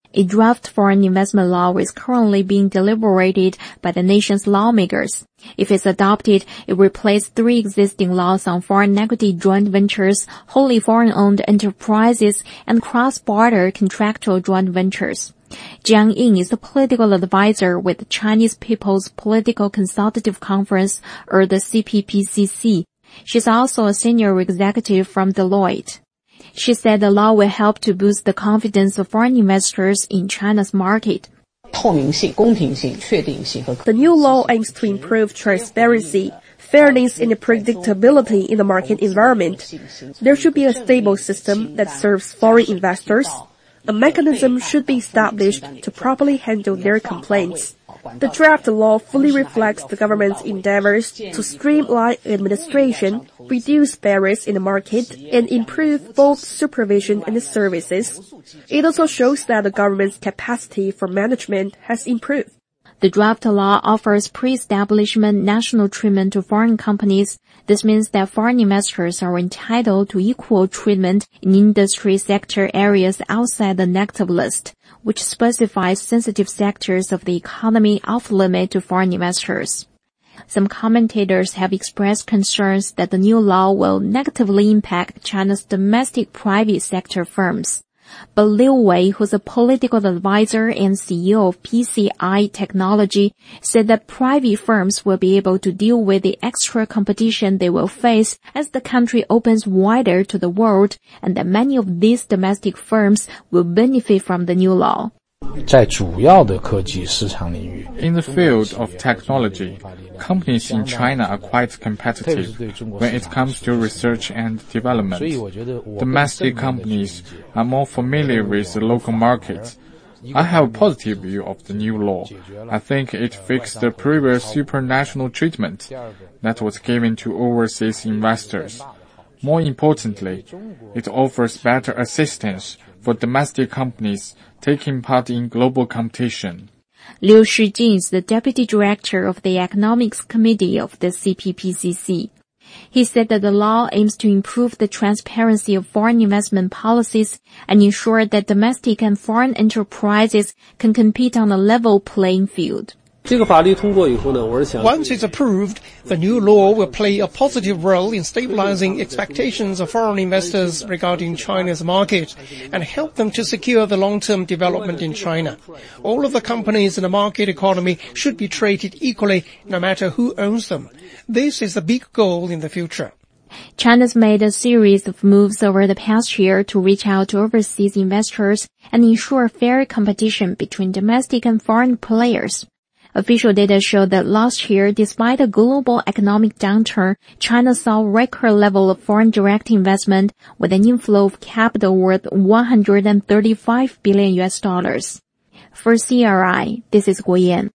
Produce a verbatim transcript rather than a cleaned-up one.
A draft foreign investment law is currently being deliberated by the nation's lawmakers. If it's adopted, it replaces three existing laws on foreign equity joint ventures, wholly foreign-owned enterprises, and cross-border contractual joint ventures. Jiang Ying is a political advisor with the Chinese People's Political Consultative Conference, or the C P P C C. She's also a senior executive from Deloitte. She said the law will help to boost the confidence of foreign investors in China's market. The new law aims to improve transparency, fairness, and predictability in the market environment. There should be a stable system that serves foreign investors. A mechanism should be established to properly handle their complaints. The draft law fully reflects the government's endeavors to streamline administration, reduce barriers in the market, and improve both supervision and services. It also shows that the government's capacity for management has improved. The draft law offers pre-establishment national treatment to foreign companies. This means that foreign investors are entitled to equal treatment in industry sector areas outside the negative list, which specifies sensitive sectors of the economy off-limit to foreign investors. Some commentators have expressed concerns that the new law will negatively impact China's domestic private sector firms. But Liu Wei, who's a political advisor and C E O of P C I Technology, said that private firms will be able to deal with the extra competition they will face as the country opens wider to the world, and that many of these domestic firms will benefit from the new law. In the field of technology, companies in China are quite competitive when it comes to research and development. Domestic companies are more familiar with the local markets. I have a positive view of the new law. I think it fixed the previous supranational treatment that was given to overseas investors. More importantly, it offers better assistance for domestic companies taking part in global competition. Liu Shijin is the deputy director of the Economics Committee of the C P P C C. He said that the law aims to improve the transparency of foreign investment policies and ensure that domestic and foreign enterprises can compete on a level playing field. Once it's approved, the new law will play a positive role in stabilizing expectations of foreign investors regarding China's market and help them to secure the long-term development in China. All of the companies in the market economy should be treated equally, no matter who owns them. This is the big goal in the future. China's made a series of moves over the past year to reach out to overseas investors and ensure fair competition between domestic and foreign players. Official data show that last year, despite a global economic downturn, China saw a record level of foreign direct investment with an inflow of capital worth one hundred thirty-five billion U S dollars. For C R I, this is Guo Yan.